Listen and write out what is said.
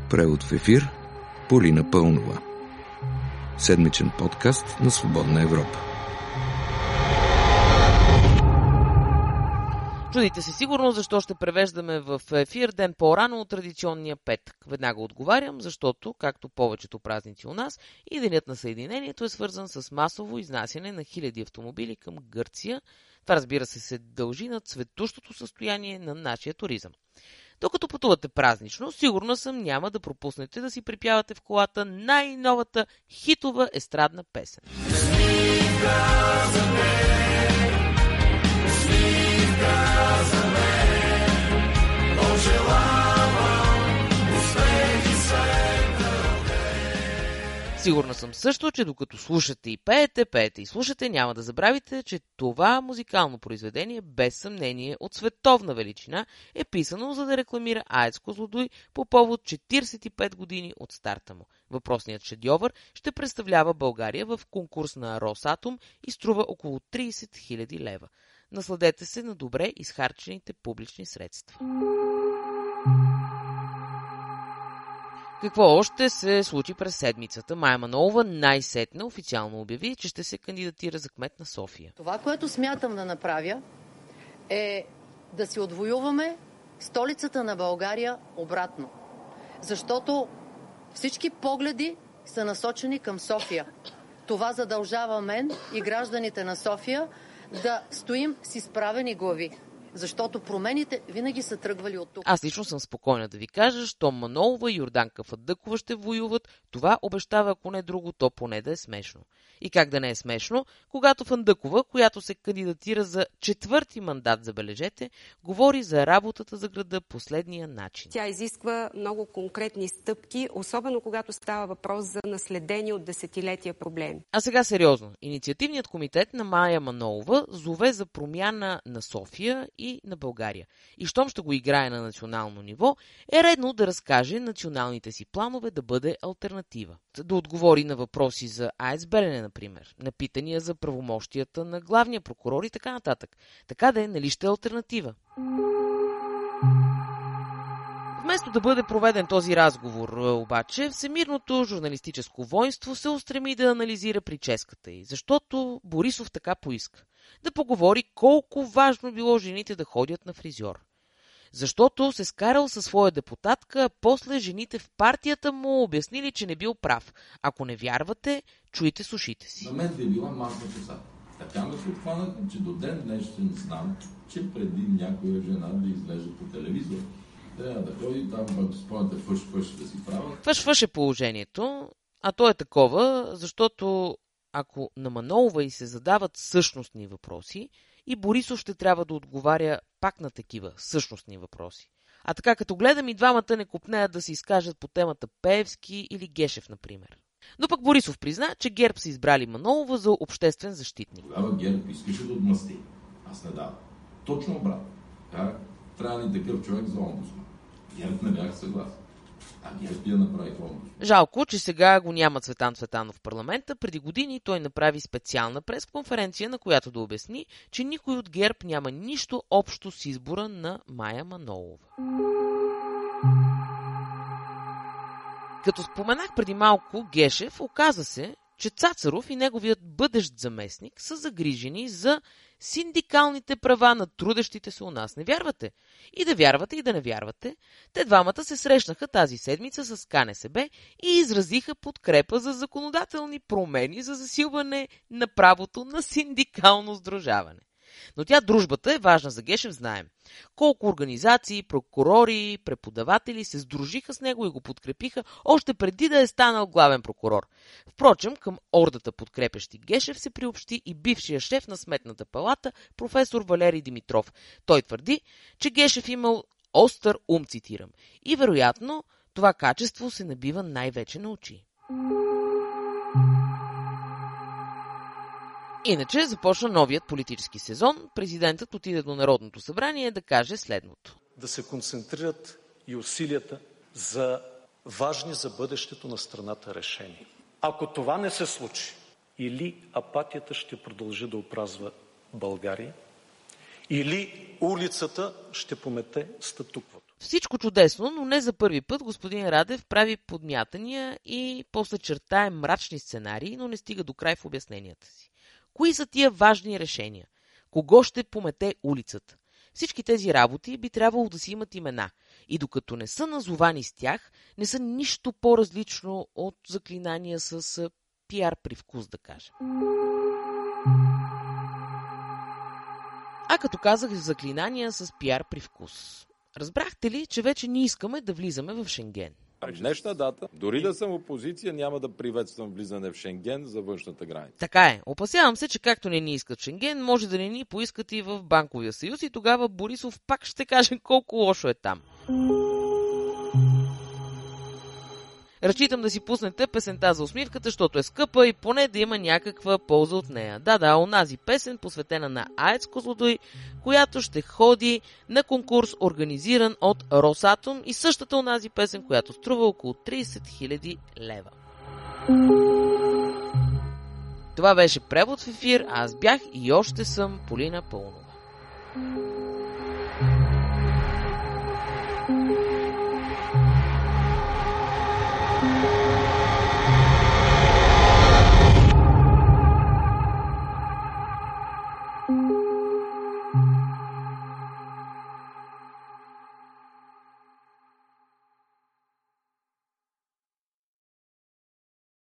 Превод в ефир Полина Пълнова. Седмичен подкаст на Свободна Европа. Чудите се сигурно защо ще превеждаме в ефир ден по-рано от традиционния петък. Веднага отговарям, защото, както повечето празници у нас, и денят на Съединението е свързан с масово изнасяне на хиляди автомобили към Гърция. Това, разбира се дължи на цветущото състояние на нашия туризъм. Докато пътувате празнично, сигурна съм, няма да пропуснете да си припявате в колата най-новата хитова естрадна песен. Сигурна съм също, че докато слушате и пеете и слушате, няма да забравите, че това музикално произведение, без съмнение от световна величина, е писано за да рекламира АЕЦ Козлодуй по повод 45 години от старта му. Въпросният шедьовър ще представлява България в конкурс на Росатом и струва около 30 000 лева. Насладете се на добре изхарчените публични средства. Какво още се случи през седмицата? Мая Манолова най-сетне официално обяви, че ще се кандидатира за кмет на София. Това, което смятам да направя, е да си отвоюваме столицата на България обратно. Защото всички погледи са насочени към София. Това задължава мен и гражданите на София да стоим с изправени глави. Защото промените винаги са тръгвали от тук. Аз лично съм спокойна да ви кажа, щом Манолова и Йорданка Фандъкова ще воюват, това обещава, ако не друго, то поне да е смешно. И как да не е смешно, когато Фандъкова, която се кандидатира за 4-ти мандат, забележете, говори за работата за града последния начин. Тя изисква много конкретни стъпки, особено когато става въпрос за наследени от десетилетия проблеми. А сега сериозно. Инициативният комитет на Мая Манолова зове за промяна на София и на България. И щом ще го играе на национално ниво, е редно да разкаже националните си планове да бъде алтернатива. Да отговори на въпроси за АЕЦ Белене, например, на питания за правомощията на главния прокурор и така нататък. Така да е, нали ще е алтернатива? Вместо да бъде проведен този разговор, обаче, всемирното журналистическо воинство се устреми да анализира прическата й, защото Борисов така поиска. Да поговори колко важно било жените да ходят на фризьор. Защото се скарал със своя депутатка, а после жените в партията му обяснили, че не бил прав. Ако не вярвате, чуйте с ушите си. На мен ви е била масна коса. Така ме се отхванаха, че до ден днешен знам, че преди някоя жена да излезе по телевизор, трябва да ходи там, ако спомняте, фъш да си правят. Фъш е положението, а то е такова, защото ако на Манолова и се задават същностни въпроси, и Борисов ще трябва да отговаря пак на такива същностни въпроси. А така като гледам, и двамата не копнеят да се изкажат по темата Пеевски или Гешев, например. Но пък Борисов призна, че ГЕРБ са избрали Манолова за обществен защитник. Тогава ГЕРБ искаше да отмъсти. Аз не давам. Точно обратно. Трябва ни такъв човек за омбудсман. ГЕРБ не бях съгласен. А ГЕРБ я направиха омбудсман. Жалко, че сега го няма Цветан Цветанов в парламента. Преди години той направи специална пресконференция, на която да обясни, че никой от ГЕРБ няма нищо общо с избора на Мая Манолова. Като споменах преди малко Гешев, оказа се, че Цацаров и неговият бъдещ заместник са загрижени за синдикалните права на трудещите се у нас. Не вярвате? И да вярвате, и да не вярвате, те двамата се срещнаха тази седмица с КНСБ и изразиха подкрепа за законодателни промени за засилване на правото на синдикално сдружаване. Но дружбата е важна за Гешев, знаем. Колко организации, прокурори, преподаватели се сдружиха с него и го подкрепиха още преди да е станал главен прокурор. Впрочем, към ордата подкрепящи Гешев се приобщи и бившия шеф на Сметната палата, професор Валерий Димитров. Той твърди, че Гешев имал остър ум, цитирам, и вероятно това качество се набива най-вече на очи. Иначе започна новият политически сезон. Президентът отиде до Народното събрание да каже следното. Да се концентрират и усилията за важни за бъдещето на страната решения. Ако това не се случи, или апатията ще продължи да опразва България, или улицата ще помете статуквото. Всичко чудесно, но не за първи път господин Радев прави подмятания и после чертае мрачни сценарии, но не стига до край в обясненията си. Кои са тия важни решения? Кого ще помете улицата? Всички тези работи би трябвало да си имат имена и докато не са назовани с тях, не са нищо по-различно от заклинания с пиар привкус, да кажем. А като казах заклинания с пиар привкус, разбрахте ли, че вече не искаме да влизаме в Шенген? В днешна дата, дори да съм опозиция, няма да приветствам влизане в Шенген за външната граница. Така е. Опасявам се, че както не ни искат в Шенген, може да не ни поискат и в Банковия съюз и тогава Борисов пак ще каже колко лошо е там. Разчитам да си пуснете песента за усмивката, защото е скъпа и поне да има някаква полза от нея. Да, онази песен, посветена на АЕЦ Козлодуй, която ще ходи на конкурс, организиран от Росатом, и същата онази песен, която струва около 30 000 лева. Това беше Превод в ефир, а аз бях и още съм Полина Паунова.